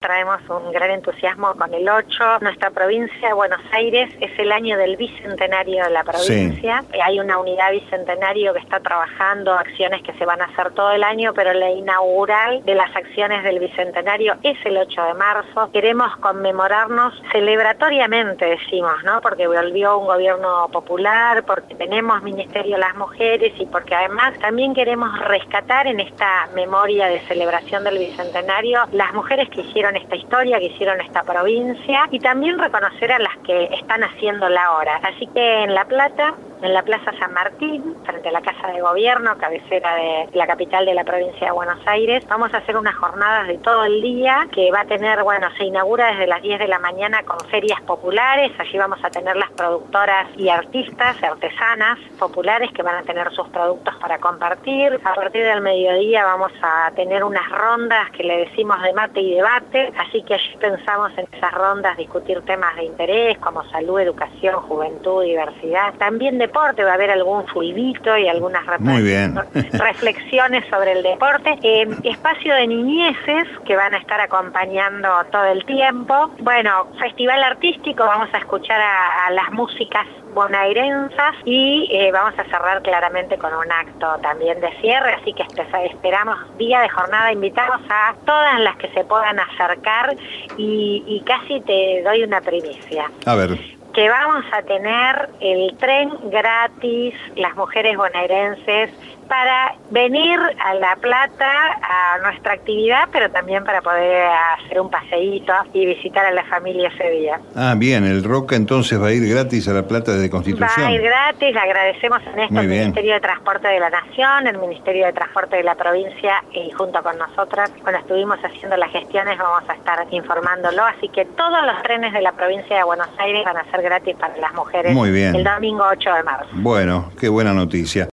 traemos un gran entusiasmo con el 8. Nuestra provincia de Buenos Aires es el año del bicentenario de la provincia. Sí. Hay una unidad bicentenario que está trabajando acciones que se van a hacer todo el año, pero la inaugural de las acciones del bicentenario es el 8 de marzo. Queremos conmemorarnos celebratoriamente, decimos, ¿no? Porque volvió un gobierno popular, porque tenemos Ministerio de las Mujeres y porque además también queremos rescatar en esta memoria de celebración del bicentenario las mujeres que hicieron esta historia, que hicieron esta provincia, y también reconocer a las que están haciéndola ahora. Así que en La Plata, en la Plaza San Martín, frente a la Casa de Gobierno, cabecera de la capital de la provincia de Buenos Aires, vamos a hacer unas jornadas de todo el día que va a tener, se inaugura desde las 10 de la mañana con ferias populares. Allí vamos a tener las productoras y artistas, artesanas populares que van a tener sus productos para compartir. A partir del mediodía vamos a tener unas rondas que le decimos de mate y debate, así que allí pensamos en esas rondas discutir temas de interés como salud, educación, juventud, diversidad. También deporte, va a haber algún fulbito y algunas reflexiones sobre el deporte. Espacio de niñeces que van a estar acompañando todo el tiempo. Festival artístico, vamos a escuchar a las músicas bonaerensas y vamos a cerrar claramente con un acto también de cierre, así que esperamos día de jornada, invitamos a todas las que se puedan acercar y casi te doy una primicia. A ver. Que vamos a tener el tren gratis, las mujeres bonaerenses, para venir a La Plata a nuestra actividad, pero también para poder hacer un paseíto y visitar a la familia ese día. Ah, bien, el Roca entonces va a ir gratis a La Plata desde Constitución. Va a ir gratis, agradecemos en esto al Ministerio de Transporte de la Nación, el Ministerio de Transporte de la provincia y junto con nosotras, cuando estuvimos haciendo las gestiones, vamos a estar informándolo, así que todos los trenes de la provincia de Buenos Aires van a ser gratis para las mujeres. Muy bien. El domingo 8 de marzo. Bueno, qué buena noticia.